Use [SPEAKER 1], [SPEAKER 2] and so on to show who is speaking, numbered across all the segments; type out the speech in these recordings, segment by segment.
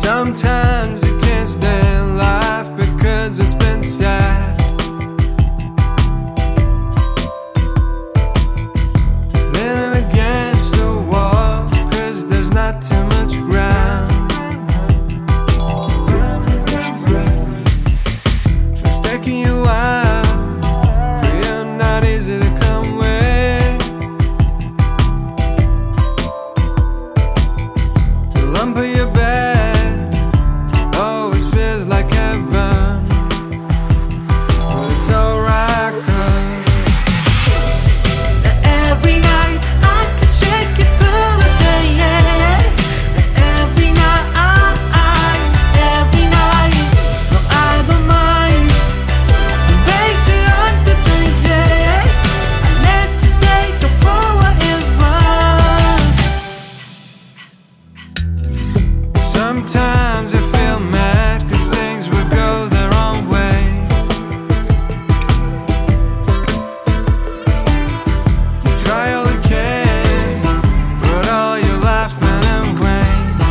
[SPEAKER 1] Sometimes you can't stand life because it's been sad. Leaning against the wall cause there's not too much ground. So it's taking you out, but you're not easy to come with. The lump of your bed always feels like heaven, but it's alright cause
[SPEAKER 2] every night I can shake it to the day, yeah. Every night, no I don't mind. Way too young to think, yeah. I let today go for what it was.
[SPEAKER 1] sometimes I feel mad cause things would go the wrong way. You try all you can, but all you're laughing away.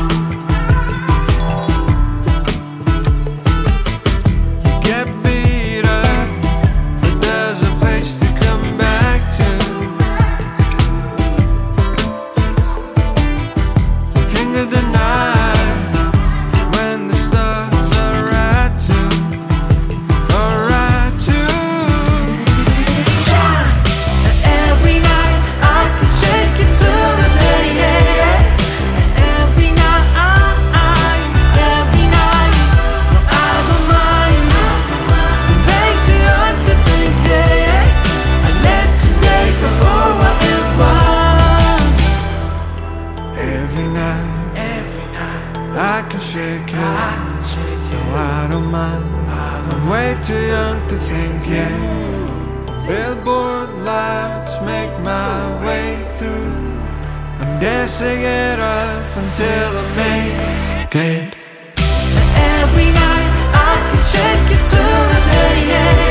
[SPEAKER 1] You get beat up, but there's a place to come back to. The king of the night, when the stars are right too, alright too.
[SPEAKER 2] Every night I can shake it to the day, yeah. Every night, no I don't mind. Way too young to think, yeah. I let today go for what it was.
[SPEAKER 1] Every night I can shake it, no I don't mind. I'm way too young to think, yeah. Billboard lights make my way through. I'm dancing it off until I make it.
[SPEAKER 2] Every night I can shake it to the day, yeah.